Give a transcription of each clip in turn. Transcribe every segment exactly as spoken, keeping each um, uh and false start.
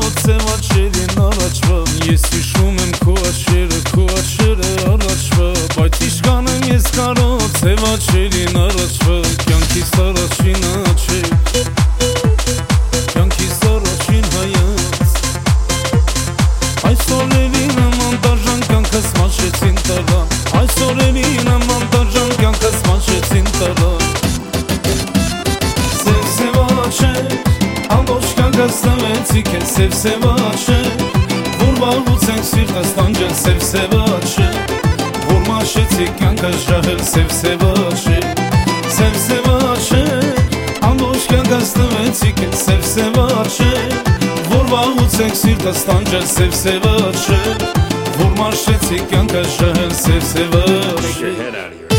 Սևաչերին առաջվա Ես հիշում եմ քո աչքերը, քո աչքերը առաջվա Բայց իշքան եմ ես կարող Սևաչերին առաջվա Կյանքիս առաջին աչք Կյանքիս առաջին հայաց Այս օրերի նման դաժան կյանքս մաշեցին տարան Այս օրերի նման դաժան կյանքս մաշեցին տարան Սև սևաչեր Ամբողջ կյանքս տվեցի քեզ սև սևաչեր Որ վաղուց ենք սիրտս տանջել սև սևաչեր Որ մաշեցի կյանքս ժահել սև սևաչեր Սև սևաչեր Ամբողջ կյանքս տվեցի քեզ սև սևաչեր Որ վաղուց ենք սիրտս տանջել սև սևաչեր Որ մաշեցի կյանքս ժահել սև սևաչեր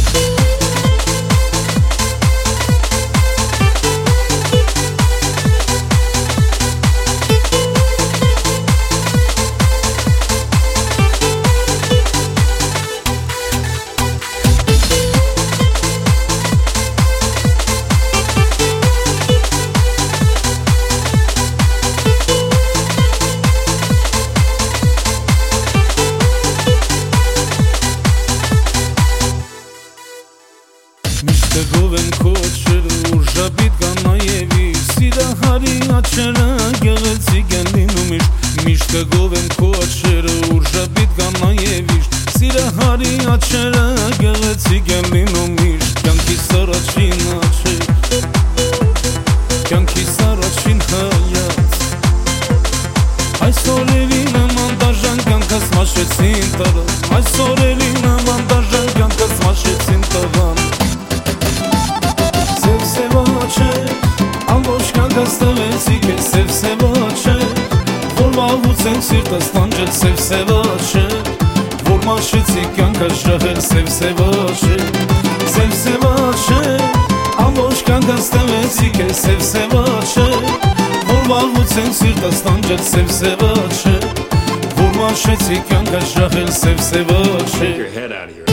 Միշտեղով են քո աչքերը ուժաբիտ կան նաև իր Սիրահարի աչքերը գեղեցիկ են լինում միշտ Միշտեղով են քո աչքերը ուժաբիտ կան նաև իր Սիրահարի աչքերը գեղեցիկ են լինում միշտ Կյանքիս առաջին աչք Կյանքիս առաջին հայաց Այս օրերի նման դաժան կյանքս մաշեցին տարան Այս օրերի նման դաժան կյանքս մաշեցին տարան Ամբողջ կյանքս տվեցի քեզ սև սևաչեր Որ վաղուց ենք սիրտս տանջել սև սևաչեր Որ մաշեցի կյանքս ժահել սև սևաչեր Սև սևաչեր Ամբողջ կյանքս տվեցի քեզ սև սևաչեր Որ վաղուց ենք սիրտս տանջել սև սևաչեր Որ մաշեցի կյանքս ժահել սև սևաչեր